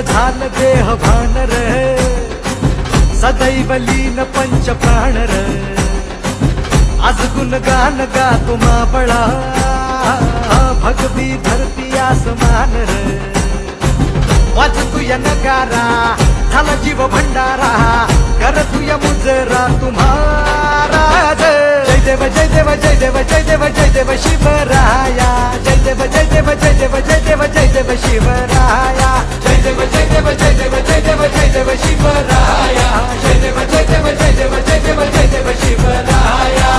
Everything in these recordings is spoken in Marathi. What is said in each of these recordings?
झाल देह भान र सदैव लीन पंच प्राण र आज गुणगान गा तुम्हा बळा भगवी धरती आसमान र वाज तुया नगारा झाला जीव भंडारा कर तुया मुजरा तुम्हारा जय देव जय देव जय देव जय देव जय देव शिवराया जय देव जय देव जय देव जय देव जय देव शिवराया जय देव जय देव जय देव जय देव जय देव शिवराया जय देव जय देव जय देव जय देव जय देव शिवराया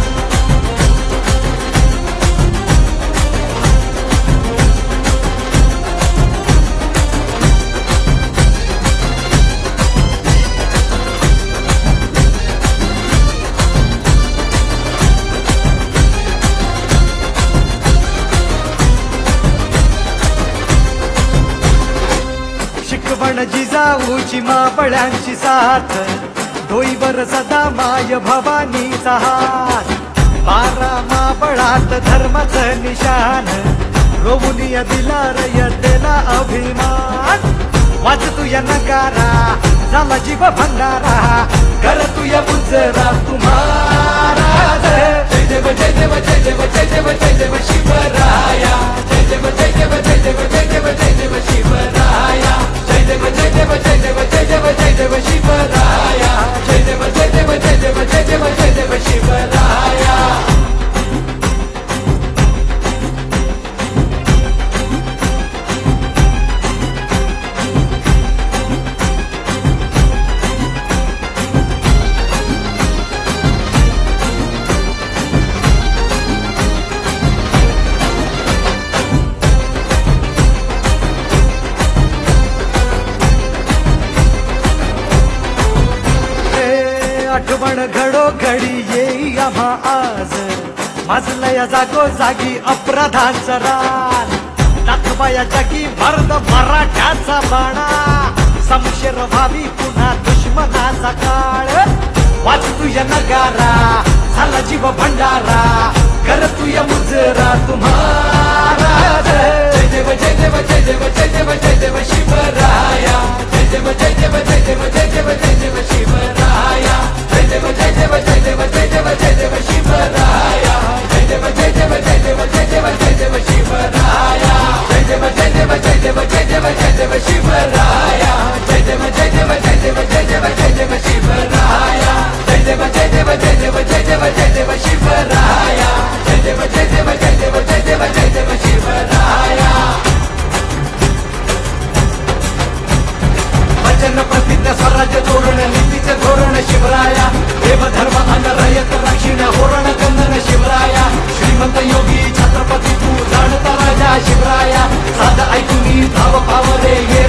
शिकवण जिजाऊची मापळ्यांची साथ डोईवर सदा माय भवानीचा हात 12 मापळात धर्माचं निशान रोवुनिया दिला रयतेला अभिमान वाज तुया नगारा झाला जीव भंडारा कर तुया मुजरा तुम्हारा जय देव जय देव जय देव जय देव जय देव शिवराया जय देव जय देव जय देव जय देव जय देव शिवराया जय देव जय देव जय देव जय देव जय देव शिवराया जय देव जय देव जय देव जय देव जय देव शिवराया आठवण घडोघडी येई आम्हा आज माजलया जागो जागी अपराधांचा रान दाखवाया जागी मर्द मराठ्याचा बाणा समशेर व्हावी पुन्हा दुश्मनाचा काळ वाच तुया नगारा झाला जीव भंडारा कर तुया मुजरा तुम्हारा जय देव जय देव जय देव जय देव जय देव शिवराया जय देव जय देव जय देव जय देव जय देव शिवराया जय देव जय देव जय देव जय देव जय देव शिवराया जय देव जय देव जय देव जय देव जय देव शिवराया जय देव जय देव जय देव जय देव जय देव शिवराया जय देव जय देव जय देव जय देव जय देव शिवराया जय देव जय देव जय देव जय देव जय देव शिवराया जय देव जय देव जय देव जय देव जय देव शिवराया वचन प्रतिज्ञा स्वराज्य धोरण नीतीचे धोरण शिवराया देव धर्म अन रयत रक्षिण होरण कंदन शिवराया श्रीमंत योगी छत्रपती तू जाणता राजा शिवराया साध ऐकून धाव पावले ये